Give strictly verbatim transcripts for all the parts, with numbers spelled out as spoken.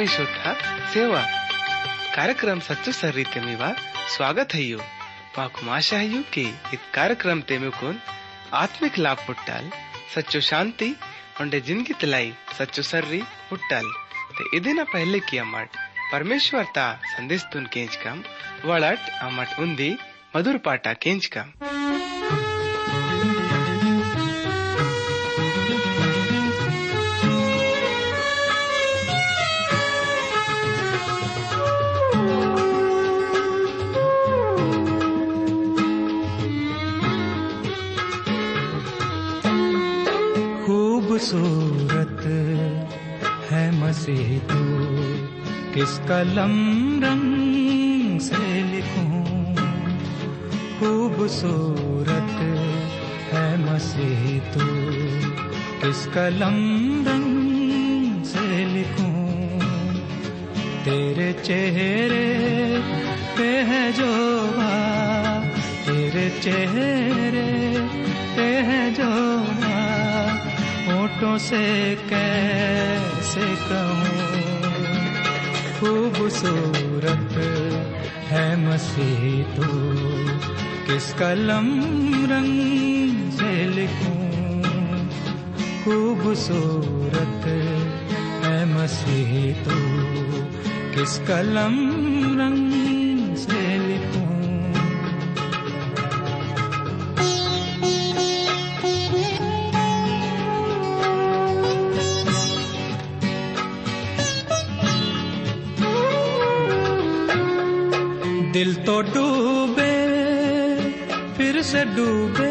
परमेश्वर सेवा कार्यक्रम सच्चो सर्री मीवा स्वागत है। माकु आशा है कि इत कार्यक्रम ते में आत्मिक लाभ पुट्टाल सच्चो शांति उंडे जिंदगी तलाई सच्चो सर्री पुट्टाल ते इदिना पहले की अमट परमेश्वर ता संदेश तुन केंच कम वड़ट अमट उन्दी मधुर पाटा केंच कम। खूबसूरत है मसीह तू, किस कलम रंग से लिखूं। खूबसूरत है मसीह तू, किस कलम रंग से लिखूं। तेरे चेहरे पे है जो बात, तेरे चेहरे पे है जो होठों से कैसे कहूँ। खूबसूरत है मसीह तू, किस कलम रंग से लिखूं। खूबसूरत है मसीह तू, किस कलम रंग से लिखूं। दिल तो डूबे फिर से डूबे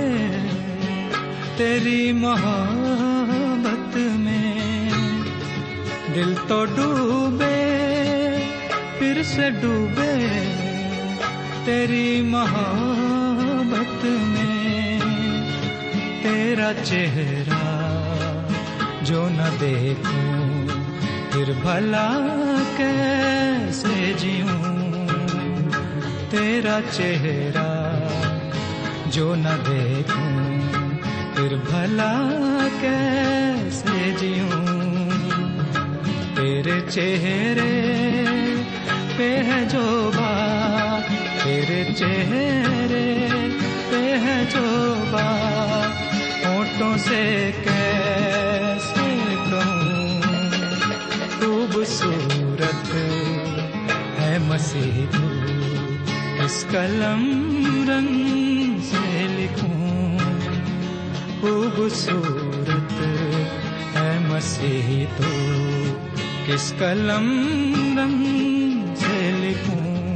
तेरी मोहब्बत में। दिल तो डूबे फिर से डूबे तेरी मोहब्बत में। तेरा चेहरा जो न देखूं फिर भला कैसे जीऊं। तेरा चेहरा जो न देखूं फिर भला कैसे जीऊं। तेरे चेहरे पे है जो बात, तेरे चेहरे पे है जो बात, होठों से कैसे कहूं। खूबसूरत है मसीह तू, इस कलम रंग से लिखूं। खूबसूरत है मसीह तू, किस कलम रंग से लिखूं।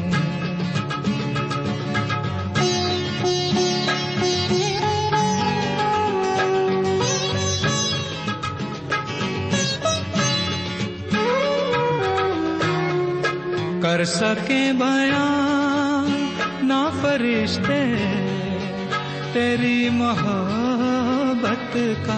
कर सके बयां ना फरिश्ते तेरी मोहब्बत का,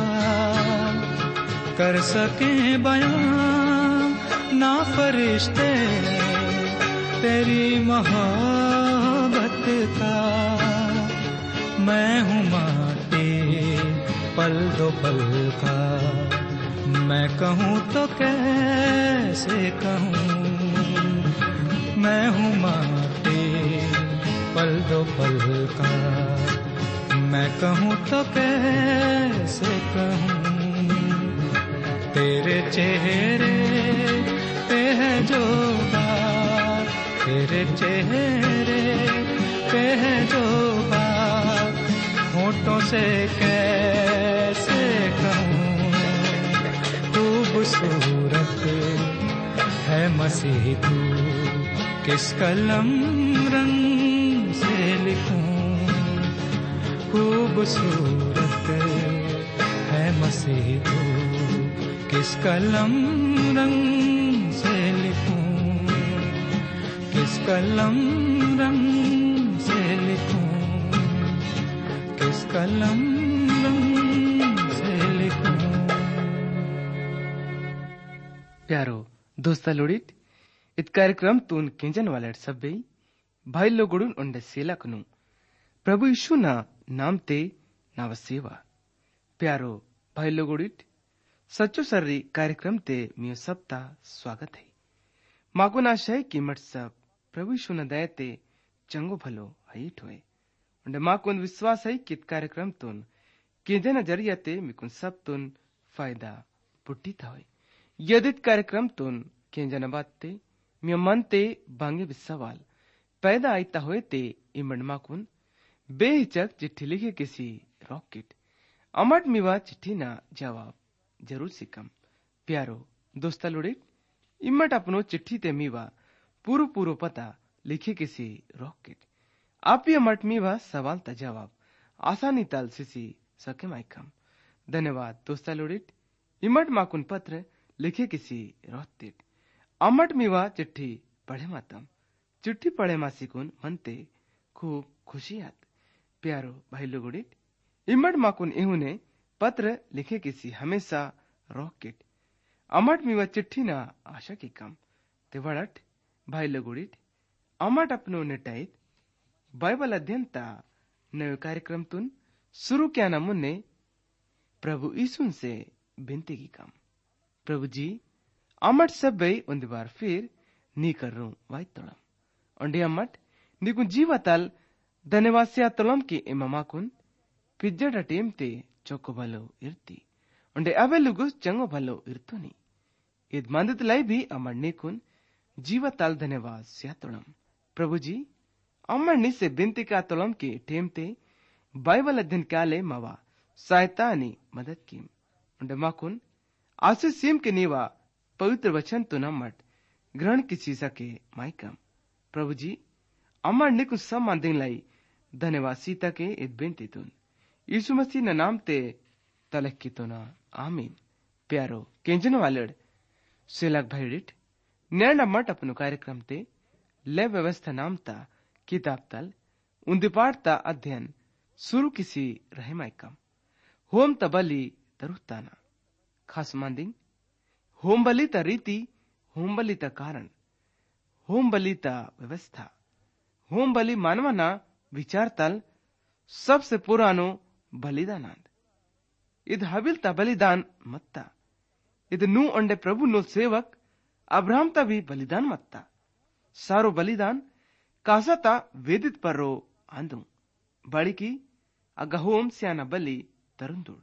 कर सके बयां ना फरिश्ते तेरी मोहब्बत का। मैं हूँ माटी पल दो पल का, मैं कहूँ तो कैसे कहूँ। मैं हूँ माटी पल दो पल का, मैं कहूँ तो कैसे कहूँ। तेरे चेहरे पे है जो बात, तेरे चेहरे पे है जो बात, होठों से कैसे कहूँ। खूबसूरत है मसीह तू, किस कलम रंग से लिखूं। खूबसूरत है मसीह तू, किस कलम रंग से लिखूं। किस कलम रंग से लिखूं, किस कलम रंग से लिखूं। प्यारो दोस्ता लोड़ित इत कार्यक्रम तून किंजन वाले सब्बे भाई लोगुडुन उंडे सेलाकनु प्रभु यीशु ना नाम ते नाव सेवा। प्यारो भाई लोगुडिट सच्चो सर्री कार्यक्रम ते मियो सबता स्वागत है। माकुन आशय की मट सब प्रभु यीशु न दयते चंगो भलो हईट होय उंडे माकुन विश्वास है कित कार्यक्रम तुन केंजे नजरियाते मिकुन सब तुन फायदा पुट्टी था होय यदित कार्यक्रम तुन केंजे न बातते मिया मनते बांगे विसवाल पैदा आईता होए ते इमंड माकुन बेहिचक चिट्ठी लिखे किसी रॉकेट अमट मिवा चिट्ठी ना जवाब जरूर सिकम प्यारो दोस्ता लुड़े इमट अपनो चिट्ठी ते मीवा पूरो पूरो पता लिखे किसी रॉकेट आप अमट मीवा सवाल ता जवाब आसानी ताल सिसी सके माइकम धन्यवाद दोस्ता लुड़े इमट माकुन पत्र लिखे किसी रॉकेट अमट मीवा चिट्ठी पढ़े मातम चिट्ठी पढ़े मासिकुन मनते खूब खुशी आत प्यारो भाई लोगोड़े इमट माकुन इहुने पत्र लिखे किसी हमेशा रॉकेट अमट मीवा चिट्ठी ना आशा की कम ते वड़ट भाई लोगोड़े अमट अपनो नेटाइत बाइबल अध्ययन ता नवे कार्यक्रम तुन शुरू क्या ना मुन्ने प्रभु यीशु से बिनती की कम प्रभु जी अमट सब बई उन बार फिर नी कर रू वाई तोड़म अंडे अमट निकुन जीवतल धन्यवाद से तोलम की इमामाकुन पिज्जड़ टीम ते चौको भलो इर्ती उंडे अबे लुगु चंगो भलो इर्तुनी इद मंदित लाई भी अमर निकुन जीवतल धन्यवाद से तोड़म प्रभु जी अमर नि से बिनती का तोलम की टीम ते बाइबल अध्ययन काले मवा सहायता नि मदद की उंडे माकुन आसे सीम के नीवा पवित्र वचन तो नमट ग्रहण किसी सके माइकम प्रभु जी अमर निकुन सम्मान दिन लाई धन्यवाद सीता के इत बिनती तुन यीशु मसीह न नाम ते तलक की तो ना आमीन प्यारो केंजन वालड़ सेलक भाईडिट नैन मट अपनो कार्यक्रम ते ले व्यवस्था नाम ता किताब तल उन्दिपाठ ता अध्ययन शुरू किसी रहे माइकम होम तबली तरुताना खास मांदिंग होम बलि ता रीति होम बलि ता कारण होम बलि ता व्यवस्था होम बलि मानवना विचार तल सबसे पुरानो बलिदान इद हबिल ता बलिदान मत्ता इद नू अंडे प्रभु नो सेवक अब्राहम ता भी बलिदान मत्ता सारो बलिदान कासा ता वेदित पर रो आंदू बड़ी की अगा होम स्याना बलि तरुंदुड़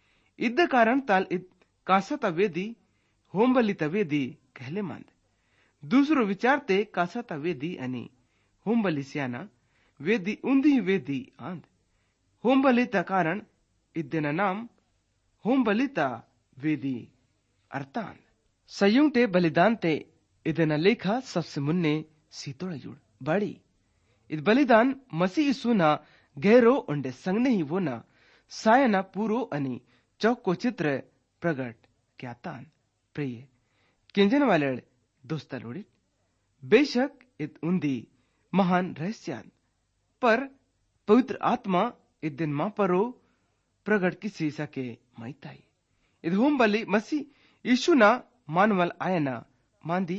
इद कारण ताल इद कासा ता वेदी होम बलि ता वेदी कहले मंद दूसरो विचार ते कासा ता वेदी अनि होम बलि स्याना वेदी उन्दी वेदी आंद होम बलि ता कारण इद्देना नाम होम बलि ता वेदी अर्थान संयुक्ते बलिदान ते इदेना लेखा सबसे मुन्ने सीतोड़ जुड़ बड़ी इद बलिदान मसीह यीशु ना गहरो उंडे संगने ही वो ना सायना पूरो अनि चौको चित्र प्रगट क्या तान प्रिय किंजन वाले दोस्ता लोड़ी बेशक इत उन्दी महान रहस्यान पर पवित्र आत्मा इत दिन मां परो प्रगट किसी सके माइताई इद होम बलि मसीह यीशु ना मानवल आयना मांदी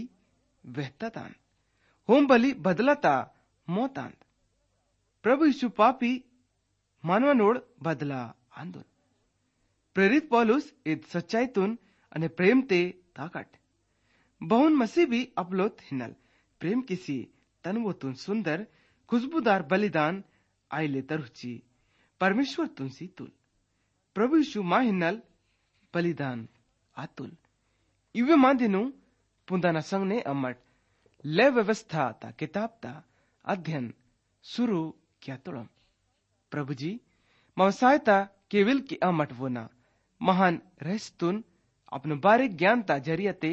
वहतातान होम बलि बदलता मोतांद प्रभु यीशु पापी मानवनोड बदला आंदोन प्रेरित पौलुस इत सच्चाई तुन अने प्रेम ते ताकट बहुन मसीह भी अपलोत हिनल प्रेम किसी तनवो तुन सुंदर खुशबूदार बलिदान आइले तरुची परमेश्वर तुनसी तुल प्रभु यीशु मां हिनल बलिदान आतुल इवे मांदिनु पुंदाना संग ने अमट ले व्यवस्था ता किताब ता अध्ययन शुरू क्या तुलम प्रभु जी मवसायता केवल की अमट वोना महान रहस्तुन अपनो बारीक ज्ञान ता जरियते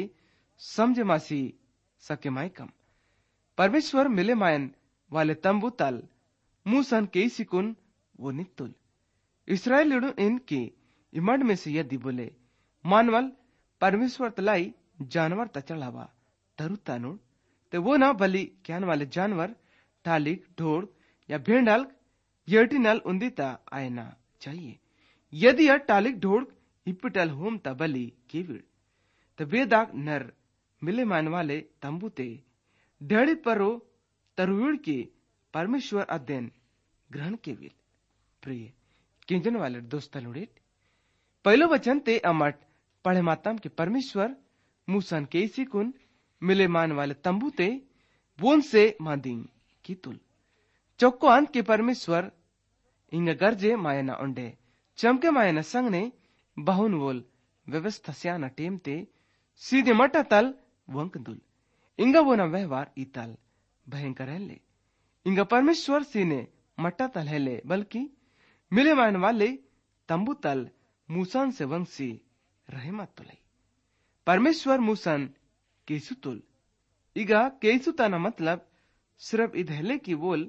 समझ मासी सके माइकम परमेश्वर मिले मायन वाले तंबू तल मूसन के सिकुन वो नित्तुल इसराइल इनके इमंड में से यदि बोले मानवल परमेश्वर तलाई जानवर ता चढ़ावा तरुतानुड़ ते वो ना बलि क्यान वाले जानवर टालिक ढोड़ या भेंडाल यटिनल उन्दिता आयना चाहिए यदि यह टालिक ढोड़ इपिटल होम ता बलि केविड़ ते बेदाग नर मिले मान वाले तंबूते ढेड़ी परो तरुविड़ के परमेश्वर अध्ययन ग्रहण केविल प्रिय किंजन वाले दोस्त लुड़ेट पहलो वचन ते अमट पढ़े मातम के परमेश्वर मूसन के सिकुन मिले मान वाले तंबू ते बोन से मांदिंग की तुल चौको अंत के परमेश्वर इंग गर्जे मायना उंडे चमके मायना संग ने बहुन वोल व्यवस्था स्याना टेम ते सीधे मटा तल वंक दुल इंगा वोना व्यवहार इतल भयंकर है इंगा परमेश्वर सीने मट्टा तल है बल्कि मिले मान वाले तंबू तल मूसन से वंशी रहे मत तुले परमेश्वर मूसन केसु तुल इगा केसु तना मतलब सिर्फ इधले की बोल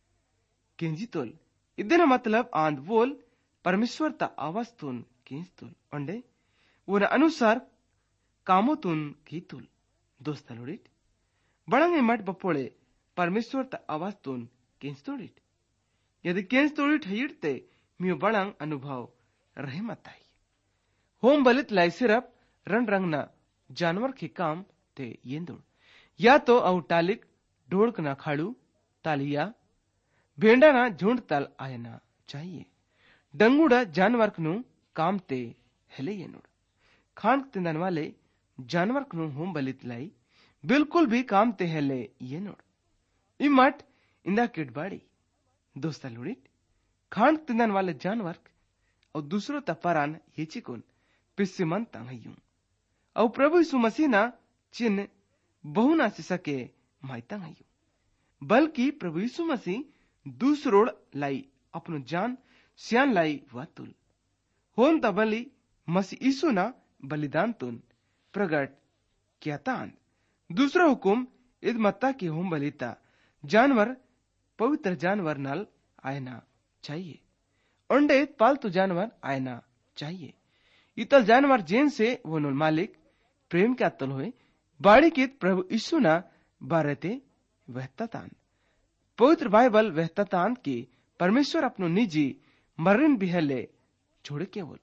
केंजी तुल इधर मतलब आंध बोल परमेश्वर ता आवाज तुन केंज तुल अंडे वो अनुसार कामो तुन की तुल दोस्त लोडिट बड़ंगे मट बपोड़े परमेश्वर ता आवाज तुन केंज तोड़िट यदि केंज तोड़िट हिड़ते मियो बड़ंग अनुभव रहे मताई होम बलित लाई सिर्फ रंग रंगना जानवर के काम ते येंदुड़ या तो अव टालिक ढोड़क ना खाड़ू तालिया भेंडा ना झुंड तल आयना चाहिए डंगुड़ा जानवर कनु काम ते हेले येनुड़ खान तिंदन वाले जानवर कनु होम बलित लाई बिल्कुल भी काम ते हेले येनुड़ इमट इंदा किट बाड़ी दोस्ता लुड़िट खान तिंदन वाले जानवर और दूसरों तपरान ये चिकुन पिस्सी मन तंगयू और प्रभु यीशु मसीह ना चिन्ह बहु ना से सके मायता हयू बल्कि प्रभु यीशु मसीह दूसरोड़ लाई अपनो जान सियान लाई वातुल होन तबली मसीह यीशु ना बलिदान तुन प्रगट किया तान दूसरा हुकुम इद मत्ता की होम बलिता जानवर पवित्र जानवर नल आयना चाहिए अंडे पालतू जानवर आयना चाहिए इतल जानवर जेन से वो नुल मालिक प्रेम के अतल हुए बाड़ी के प्रभु यीशु ना बारते वहतातान पवित्र बाइबल वहतातान की परमेश्वर अपनो निजी मर्रिन बिहले छोड़ के बोल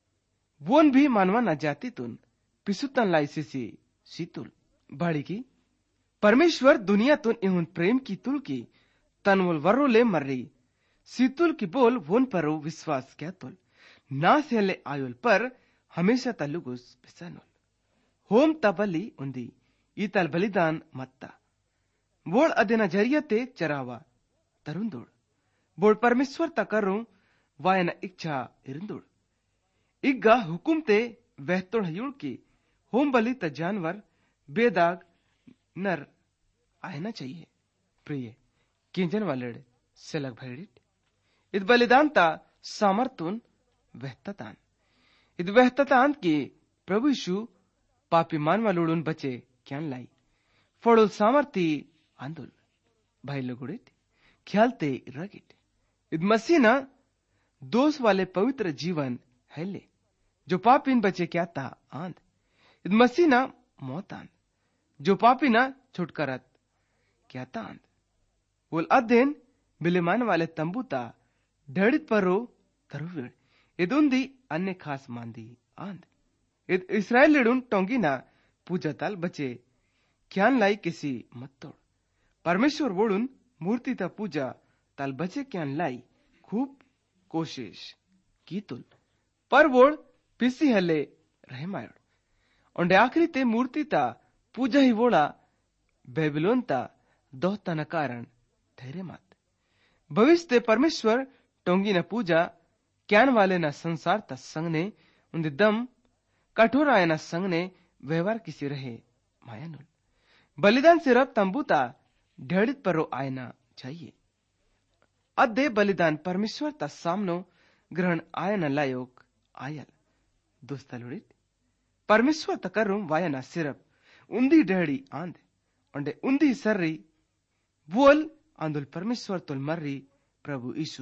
वोन भी मानवा न जाती तुन पिसुतन लाइसिसी सीतुल बाड़ी की परमेश्वर दुनिया तुन इहुन प्रेम की तुल की तनवल वर्रो ले मर्री सीतुल की बोल वोन परो विश्वास क्या तुल ना सेले आयुल पर हमेशा तलुगुस पिसनुल होम तबली उंदी इतल बलिदान मत्ता वोड़ अदेना जरियते चरावा तरुंदुड़ बोड़ परमेश्वर तकरू वायना इच्छा इरुंदुड़ इग्गा हुकुम ते वहतोड़ हयुड़ की होम बलि त जानवर बेदाग नर आयना चाहिए प्रिय किंजन वालेड़ सेलग भैडिट इद बलिदान ता सामर्थुन वहततान इद वहततान की प्रभु यीशु पापी मानवा लोड़ुन बचे क्यान लाई फोड़ुल सामर्थी आंदुल भाई लोगुड़ित ख्यालते रगिट इद मसीना दोष वाले पवित्र जीवन है ले जो पापीन बचे क्या ता आंद इद मसीना मौतान जो पापी ना छुटकारत क्या ता आंद वोल अध्ययन बिलिमान वाले तंबूता ढड़ित परो तरुविड़ इद उन्दी अन्य खास मांदी आंद इद इस्राएल लिडुन टोंगिना पूजा ताल बचे क्यान लाई किसी मत्तोड़ परमेश्वर वोड़ुन मूर्ति ता पूजा ताल बचे क्यान लाई खूब कोशिश की तुल पर वोड़ पिसी हले रहे मायोड़ ओंडे आखिरी ते मूर्ति ता पूजा ही वोड़ा बेबीलोन ता दोहता न कारण ठहरे मत भविष्य ते परमेश्वर टोंगी न पूजा क्यान वाले न संसार ता संग ने उन्दे दम कठोर आयना संग ने व्यवहार किसी रहे मायानुल बलिदान सिर्फ तंबूता ढेड़ित परो आयना चाहिए अद्दे बलिदान परमेश्वर ता सामनो ग्रहण आयना लायोग आयल दोस्ता लुड़ित परमेश्वर तकरुम वायना सिर्फ उन्दी ढेड़ी आंद अंडे उन्दी सर्री बोल आंदुल परमेश्वर तुल मर्री प्रभु यीशु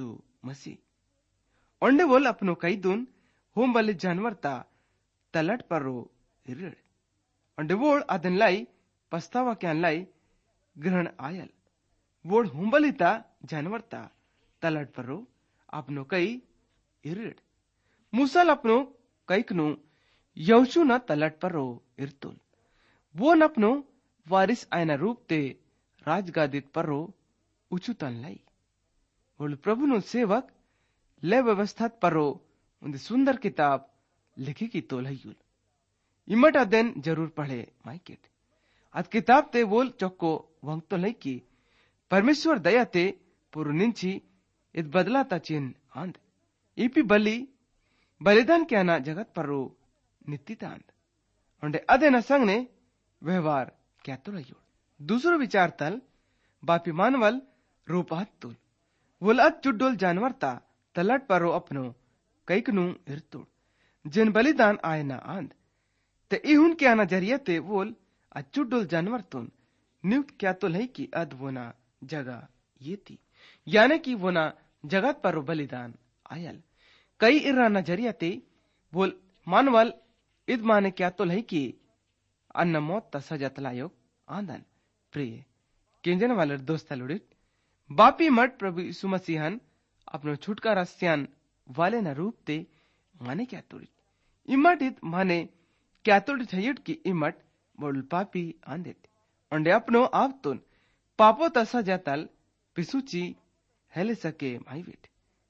मसीह अंडे बोल अपनो कई दुन होम बलि जानवर ता तलट परो इरड़ अंडे वोड़ अदन लाई पस्तावा क्यान लाई ग्रहण आयल वोड़ होम बलि ता जानवर ता तलट परो अपनो कई इरड़ मूसल अपनो कईकनु यौशु न तलट परो इरतुल वो न अपनो वारिस आयना रूप ते राजगादित परो उचुतन लाई बोल प्रभु नु सेवक ले व्यवस्था परो उन्दी सुंदर किताब लिखी की तोल हयुल इमट अदेन जरूर पढ़े माइकेट అద్ కితాబ్ తే వోల్ చొక్కో వంక్తో లైకి పరమేశ్వర్ దయతే పురు నుంచి ఇద్ బదలాతా చిన్ ఆంద్ ఈపి బలి बलिदान क्या जगत पर रो नित्तितांद उंडे अदे न संग ने व्यवहार क्या तो लयो दूसरो विचार तल बापी मानवल रूपात तुल वोल अत चुड्डोल जानवर ता तलट पर रो अपनो कैकनु इरतुड़ जिन बलिदान आए न आंद ते इहुन क्या न जरिया ते वोल अत चुड्डोल जानवर तुन नियुक्त क्या तो लही की अद वो ना जगह ये थी यानी कि वो ना जगत पर रो बलिदान आयल कई इर्रा नजरिया ते बोल मानवल इद माने क्या तो लही की अन्न मौत ता सजा तलायो आंदन प्रिय केंजन वाले दोस्त लुड़ित बापी मठ प्रभु यीशु मसीहन अपनो छुटकारा स्यान वाले न रूप ते माने क्या तोड़ित इमट इत माने क्या तोड़ित हयट की इमट बोल पापी आंदेत उंडे अपनो आप तुन पापो ता सजा तल पिसुची हेले सके माईविट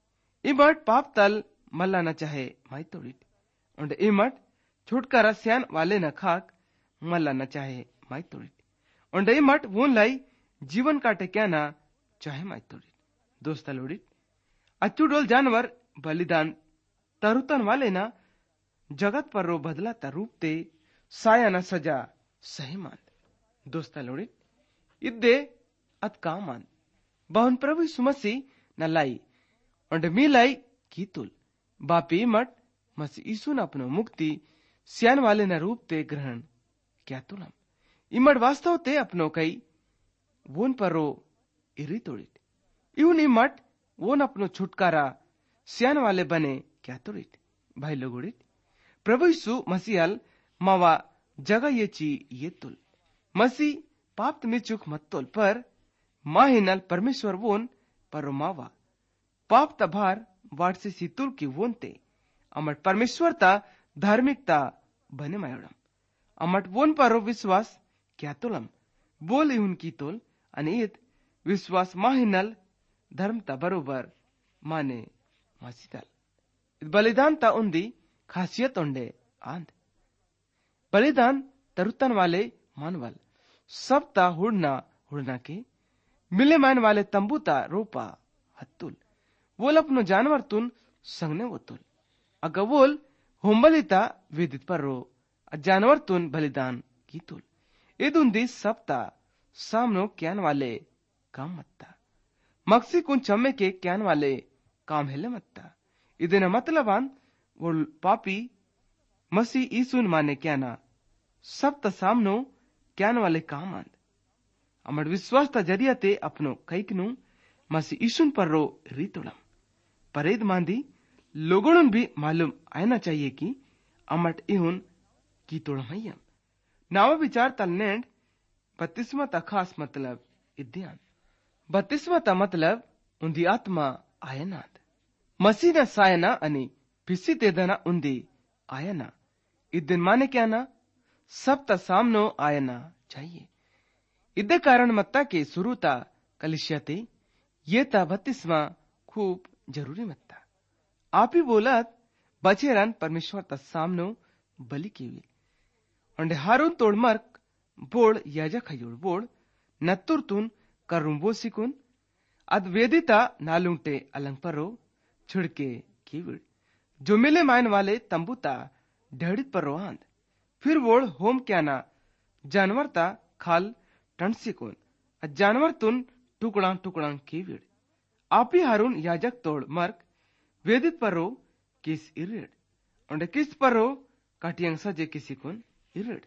इमट पाप तल मल्ला न चाहे माई तोड़ित उंडे इमट छुटकारा स्यान वाले न खाक मल्ला न चाहे माई तोड़ित उंडे इमट वोन लाई जीवन काटे क्या ना चाहे माई तोड़ित दोस्ता लोड़ित अच्चुडोल जानवर बलिदान तरुतन वाले ना जगत पर रो बदला तरूप ते साया न सजा सही मान दोस्ता लोड़ित इद्दे अत काम मान बहुन प्रभु सुमसी न लाई उंडे मी लाई की तुल बापी मठ मसी ईसु न अपनो मुक्ति स्यान वाले न रूप ते ग्रहण क्या तुलम इमट वास्तव ते अपनो कई वोन परो इरी तोड़ित इउन इमट वोन अपनो छुटकारा स्यान वाले बने क्या तोड़ित भाई लोगोड़ित प्रभु यीशु मसीहल मावा जगह ये ची ये तुल मसी पाप मिचुक मत तोल पर माहिनल परमेश्वर वोन परो मावा पाप तभार वाट से सीतुल की वोनते अमट परमेश्वरता धार्मिकता बने मायोडम अमट वोन परो विश्वास क्या तुलम बोल उनकी तोल अनित विश्वास माहिनल धर्मता बरोबर माने मसीदल बलिदान ता उंदी खासियत उंडे आंद बलिदान तरुतन वाले मानवल सब ता हुड़ना हुड़ना के मिले मान वाले तंबूता रोपा हत्तुल वोल अपनो जानवर तुन संगने वो तुल अगर वोल होम्बलिता विदित पर रो जानवर तुन बलिदान की तुल इदुंदी सबता सामनो क्यान वाले काम मत्ता मक्सी कुन चम्मे के क्यान वाले काम हेले मत्ता इदिन मतलबान वोल पापी मसी ईसुन माने क्याना सबता सामनो क्यान वाले काम आंद अमर विश्वास ता जरिया ते अपनो कैकनु मसी ईसुन पर रो रीतुलम परेद मांदी लोगों भी मालूम आना चाहिए कि अमट इहुन की तोड़मयम नाव विचार तलनेंड बत्तीसवा ता खास मतलब इद्यान बत्तीसवा ता मतलब उंदी आत्मा आयनाद मसीना सायना अनि पिसी तेदना उंदी आयना इद्दिन माने क्या ना सब ता सामनो आयना चाहिए इद्दे कारण मत्ता के सुरुता कलिश्यते ये ता बत्तीसवा खूब जरूरी मत्ता आप ही बोलत बचेरन परमेश्वर ता सामनो बलि केवी उंडे हारून तोड़ मर्क बोड़ याजक हयोड़ बोड़ नत्तुरतुन करुम बोसिकुन अद वेदिता नालुंटे अलंग परो छिड़के कीविड़ जो मिले मायन वाले तंबूता ढेड़ित परो आंद फिर वोड़ होम क्याना जानवर ता खाल टंसिकुन जानवर तुन टुकड़ा टुकड़ा कीविड़ आप ही हारून याजक तोड़ मर्क वेदित परो किस इरेड उंडे किस परो काटियंग सजे किसी कुन इरेड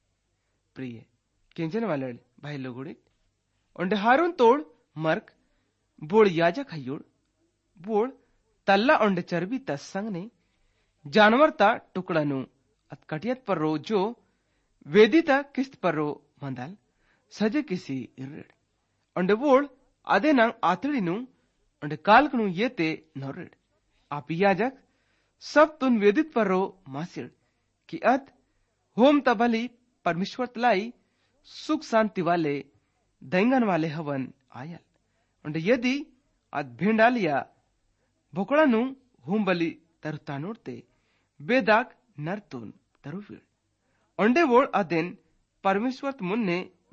प्रिय केंजन वाले भाई लोगोड़ित उंडे हारून तोड़ मर्क बोड़ याजक हयोड़ बोड़ तल्ला उंडे चर्बी ता संगने जानवर ता टुकड़ानु अत कटियत परो जो वेदिता किस्त परो मंदल सजे किसी इरेड उंडे बोड़ अदे नंग आतड़ीनु उंडे कालकनु येते नोरेड आप याजक सब तुन वेदित परो मासिड़ कि अत होम तबली परमेश्वर तलाई सुख शांति वाले दैंगन वाले हवन आयल उंडे यदि अत भेंडालिया भोकड़ानु होम बलि तरुता नोड़ते बेदाग नरतुन तरुवीड़ उंडे वोड़ अदेन परमेश्वर मुन्ने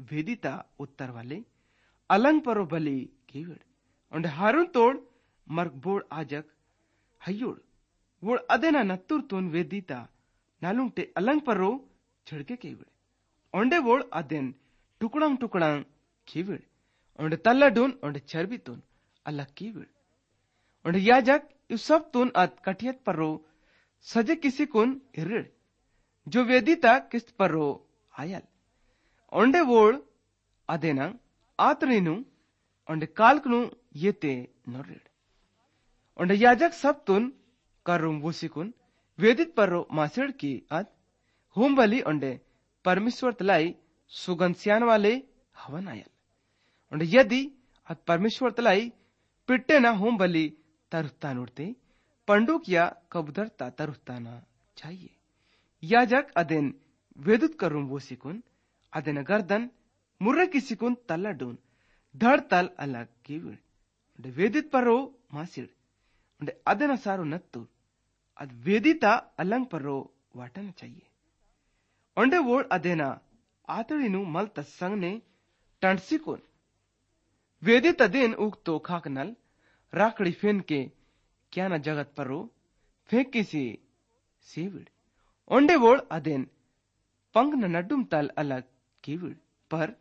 वेदिता उत्तर वाले अलंग परो बली कीविड़ उंड हारून तोड़ मर्ग बोड़ आजक हयोड़ वोड़ अदेना नत्तुर तून वेदिता नालुंगटे अलंग परो छिड़के कीविड़ ओंडे वोड़ अदेन टुकड़ांग टुकड़ांग कीविड़ उंड तल्ला डून उंड चर्बी तून अलग कीविड़ उंड याजक यु सब तून अद कटियत परो सजे किसी कुन इरिड़ जो वेदिता किस्त परो आयल ओंडे वोड़ अदेना आतरीनु ओंडे कालकनु येते नोरिड़ ओंडे याजक सब तुन करुम वुसिकुन वेदित परो मासिड़ की अद होम बलि ओंडे परमेश्वर तलाई सुगंध सियान वाले हवन आयल ओंडे यदि अद परमेश्वर तलाई पिट्टे ना होम बलि तरुस्तान उड़ते पंडुक या कबूतरता तरुस्ताना चाहिए याजक अदेन वेदुत करुम वुसिकुन अदेन गर्दन मुर्रे किसिकुन तल्ला डून धड़ तल अलग कीविड़ उंडे वेदित परो मासिड़ उंडे अदेन सारो नत्तुर अद वेदिता अलंग परो वाटना चाहिए उंडे वोड़ अदेना आतड़ीनु मल्त संगने टंडसिकुन वेदित अदेन उगतो खाकनल राकड़ी फेन के क्या न जगत परो फेंक किसी सेविड़ उंडे वोड़ अदेन पंग न नड्डुम तल अलग कीविड़ पर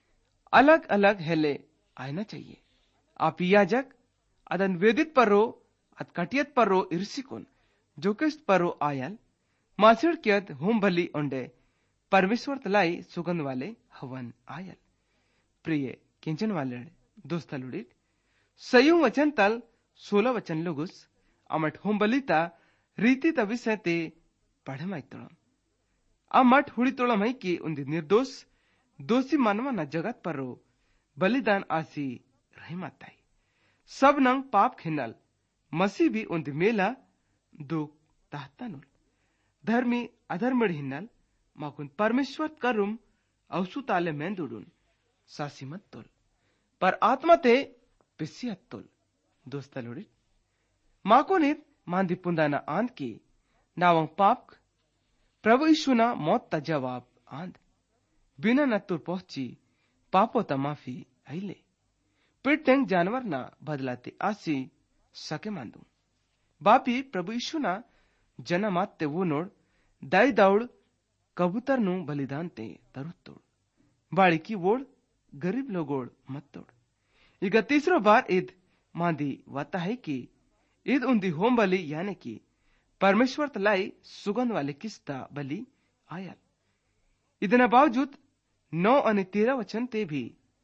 अलग अलग हेले आना चाहिए आप याजक अदन वेदित परो अद कटियत परो इर्सिकुन जो किस्त परो आयल मासिड़ कियत होम भली उंडे परमेश्वर तलाई सुगंध वाले हवन आयल प्रिय किंचन वाले दोस्तलुड़ी सयु वचन तल सोलह वचन लुगुस अमट होम बलिता रीति तविसे ते पढ़े माइतोड़म अमट हुड़ी तोड़म है कि उन्दी निर्दोष दोषी मानवा न जगत परो बलिदान आसी रही माताई सब नंग पाप खिनल मसी भी उन्दी मेला दुख ताहतानुल धर्मी अधर्मड़ हिन्नल माकुन परमेश्वर करुम अवसु ताले मेंदुडुन सासी मत तोल पर आत्मा ते पिस्सी हत्तोल दोस्तलुड़ी माकुनित मांदी पुंदाना आंद की नावंग पाप प्रभु यीशुना मौत ता जवाब आंद बिना नत्तुर पहुंची पापो ता माफी आइले पिटेंग जानवर ना बदलाते आसी सके मांदू बापी प्रभु यीशुना जना माते वो नोड़ दाई दाउड़ कबूतर नु बलिदान ते तरुत्तोड़ बाड़ी की वोड़ गरीब लोगोड़ मत तोड़ इगा तीसरो बार इद मांदी वाता है कि इद उन्दी होम बलि यानी कि परमेश्वर तलाई सुगंध वाले किस्ता बलि आयल इदना बावजूद नौ अने तेरह वचन ते भी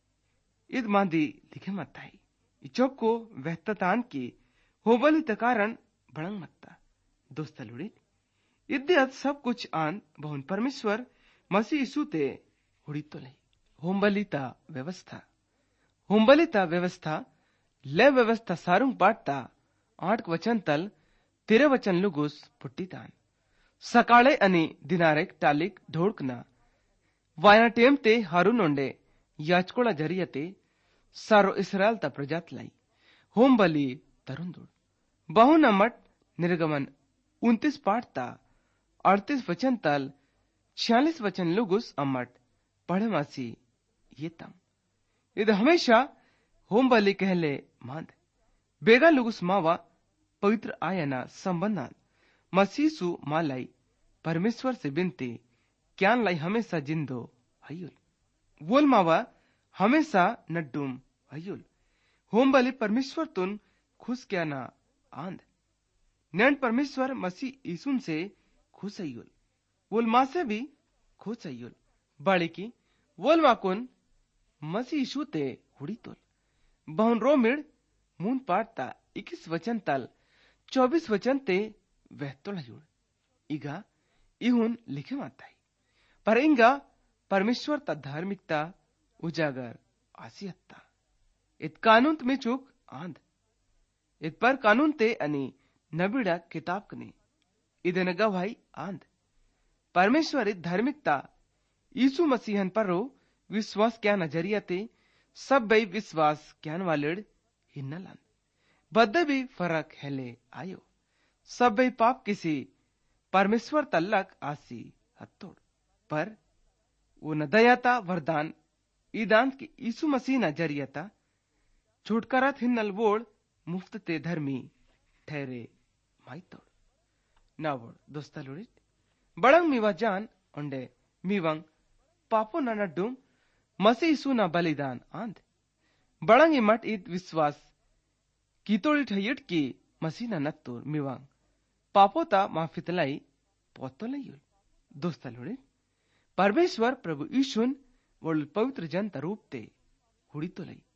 इद मांदी लिखे मत आई इचोक को वहततान की होम बलि तकारण बड़ंग मत्ता दोस्तलुड़ी इद्दे सब कुछ आन बहुन परमेश्वर मसीह यीशु ते हुड़ी तो ले होम बलि ता व्यवस्था होम बलि ता व्यवस्था ले व्यवस्था सारुंग पाटता आठ वचन तल तेरे वचन लुगुस पुट्टीतान सकाळे अनि दिनारेक टालिक ढोड़कना वाया टेम ते हारून ओंडे याचकोळा जरियते सारो इसराइल ता प्रजात लाई होम बलि तरुंदुड़ बहु नमट निर्गमन उन्तीस पाठता अड़तीस वचन तल छियालीस वचन लुगुस अमट पढ़े मासी ये तम इध हमेशा होम बलि कहले मांद बेगा लुगुस मावा पवित्र आयना संबंधान मसीसु मालाई परमेश्वर से बिनती क्यान लाई हमेशा जिंदो हयुल वोल मावा हमेशा नड्डुम हयुल होम बलि परमेश्वर तुन खुश क्या ना आंद नैन परमेश्वर मसीह यीशुन से खुश हयुल वोल माँ से भी खुश हयुल बाड़ी की वोल माकुन मसीह यीशु ते हुड़ी तोल बहुन रोमिड़ मून पाटता इक्कीस वचन तल चौबीस वचन ते वहतोल हयुल इगा इहुन लिखे माताई पर इंगा परमेश्वर ता धार्मिकता उजागर आसियत्ता इत कानून में चुक आंध इत पर कानून ते अनि नबिड़ा किताब कने इदन गवाही आंध परमेश्वर इत धार्मिकता यीशु मसीहन परो विश्वास क्या नजरिया ते सब बई विश्वास क्यान वालेड़ हिन्नलान बद्दे भी फरक हेले आयो सब बई पाप किसी परमेश्वर तल्लक आसी हत्तोड़ पर वो न दयाता वरदान ईदांत की यीशु मसीह ना जरियता छुटकारा थिन्नल वोड़ मुफ्त ते धर्मी ठहरे माई तोड़ ना वोड़ दोस्ता लोड़ी बड़ंग मीवा जान उंडे मीवंग पापो ना नड्डुम मसीह यीशु ना बलिदान आंध बड़ंग इमट ईद विश्वास कीतोड़ी ठयट की मसीह ना नत्तोर मीवंग पापो ता माफितलाई पोतो लयुल दोस्ता लोड़ी परमेश्वर प्रभु यीशुन वोल पवित्र जनता रूप ते हुड़ी तो लई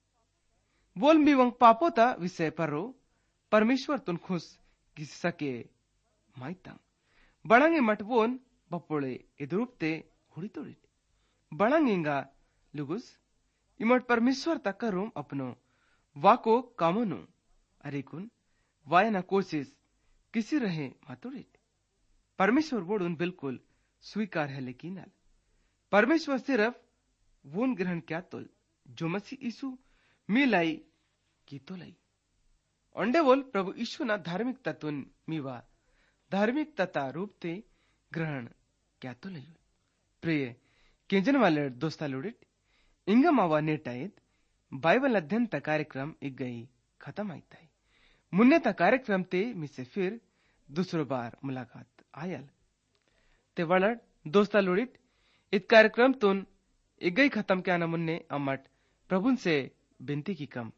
बोल मीवंग पापो ता विषय परो परमेश्वर तुन खुश किस सके माइतंग बड़ंगे मटवोन बपोड़े इदरूप ते हुड़ी तोड़ी बड़ंगेंगा लुगुस इमट परमेश्वर तक करूम अपनो वाको कामोनु अरिकुन वायना कोशिश किसी रहे मातोड़ी परमेश्वर बोडुन बिल्कुल स्वीकार है लेकिन परमेश्वर सिर्फ वोन ग्रहण क्या तोल जो मसीह यीशु मिलाई की तो लाई ओंडे बोल प्रभु यीशु ना धार्मिक तत्वन मीवा धार्मिक तता रूप ते ग्रहण क्या तो लई प्रिय केंजन वाले दोस्ता लोडिट इंगा मावा नेटायत बाइबल अध्ययन ता कार्यक्रम एक गई खत्म आईता है मुन्ने ता कार्यक्रम ते मिसे फिर दूसरो बार मुलाकात आयल ते वलड दोस्ता लोडिट इत कार्यक्रम तुन एक गई खत्म क्या ना मुन्ने अमट प्रभुन से बिनती की कम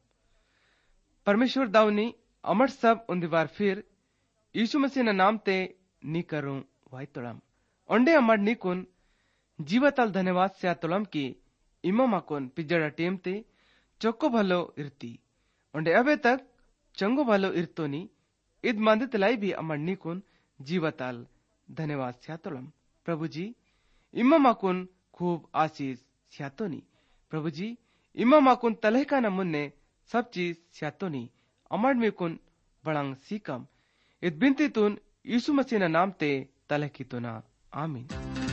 परमेश्वर दाऊनी अमट सब उन्दिवार फिर यीशु मसीह ना नाम ते नी करूं वाई तोड़म ओंडे अमट नी कुन जीवतल धन्यवाद से तोड़म की इमा माकुन पिजड़ा टेम ते चौको भलो इरती ओंडे अबे तक चंगो भलो इरतो नी इद मंदित लाई भी अमट नी कुन जीवतल धन्यवाद से तोड़म प्रभु जी इमा माकुन खूब आशीष स्यातोनी प्रभु जी इमा माकुन तलहका न मुन्ने सब चीज स्यातोनी अमर में कुन बड़ंग सीकम इत बिनती तुन यीशु मसीह ना नाम ते तलहकी तो ना आमीन।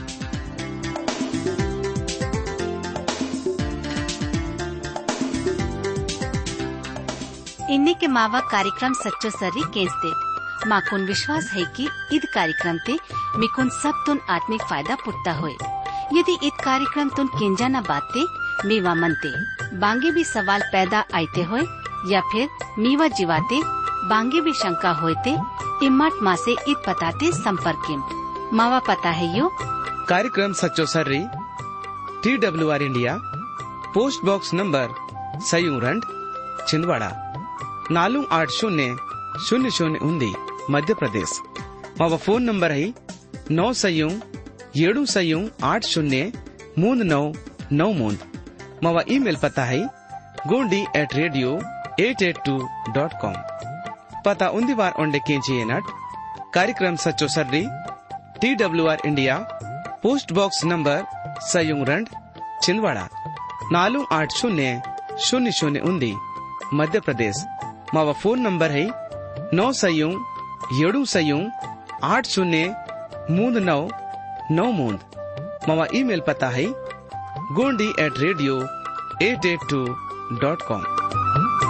इन्नी के मावा कार्यक्रम सच्चो सर्री केंस्टेट माकुन विश्वास है कि ईद कार्यक्रम ते मिकुन सब तुन आत्मिक फायदा पुट्टा होए यदि ईद कार्यक्रम तुन केंजा न बाते मीवा मनते बांगे भी सवाल पैदा आते होए या फिर मीवा जीवाते बांगे भी शंका होते इम्मत माँ से ईद पताते संपर्क किम मावा पता है यो कार्यक्रम सच्चो सर्री T W R India post box number सयूरंड छिंदवाड़ा नालू आठ शून्य शून्य शून्य उन्दी मध्य प्रदेश मावा फोन नंबर है नौ सयू येडू सयू आठ शून्य मूंद नौ नौ मूंद मावा ईमेल पता है Gondi at radio at at two dot com पता उन्दी बार ओंडे केंची नट कार्यक्रम सच्चो सर्री T W R India post box number सयूरंड छिंदवाड़ा नालू आठ शून्य शून्य शून्य उन्दी मध्य प्रदेश मावा फोन नंबर है नौ सयू येडू सयू आठ शून्य मूंद नौ नौ मूंद मावा ईमेल पता है Gondi at radio at at two dot com.